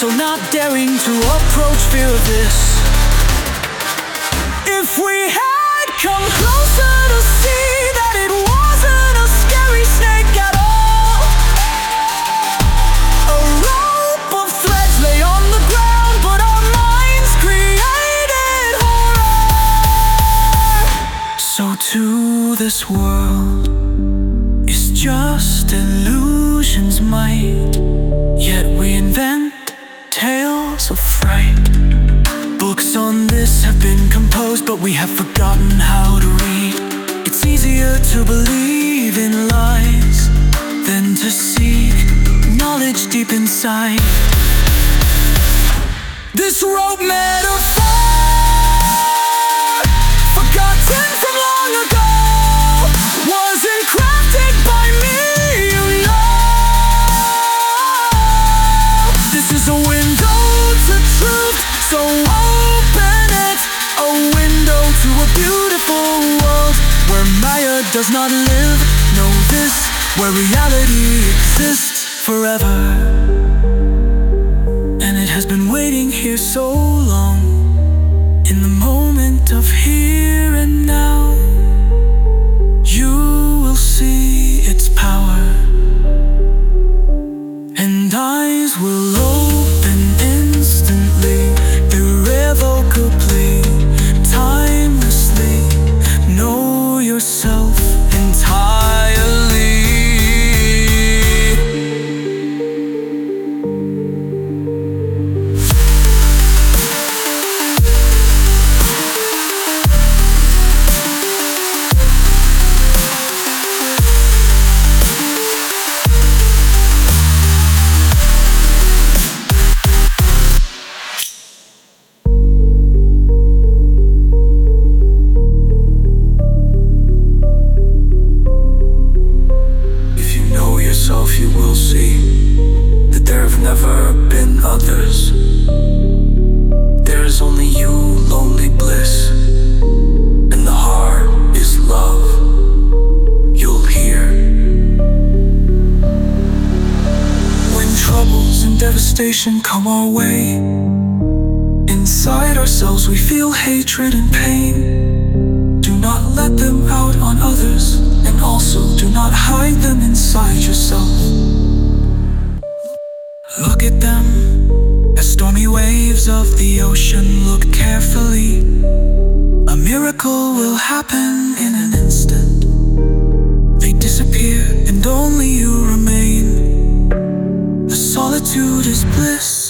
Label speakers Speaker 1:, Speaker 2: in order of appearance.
Speaker 1: so not daring to approach fear of this. If we had come closer to see that it wasn't a scary snake at all. A rope of threads lay on the ground, but our minds created horror. So to this world is just illusions might, yet we invent tales of fright. Books on this have been composed, but we have forgotten how to read. It's easier to believe in lies than to seek knowledge deep inside. This rope metaphor, forgotten from long ago, wasn't crafted by me, you know. This is a window to truth, so open it. A window to a beautiful world where Maya does not live. Know this, where reality exists forever. And it has been waiting here so long, in the moment of here and now. You will see its power, and eyes will open instantly, irrevocably, timelessly. Know yourself entirely. You will see that there have never been others. There is only you, lonely bliss, and the heart is love. You'll hear when troubles and devastation come our way. Inside ourselves we feel hatred and pain. Do not let them out on others, and also do not hide them inside yourself. Look at them as stormy waves of the ocean. Look carefully. A miracle will happen in an instant. They disappear and only you remain. The solitude is bliss.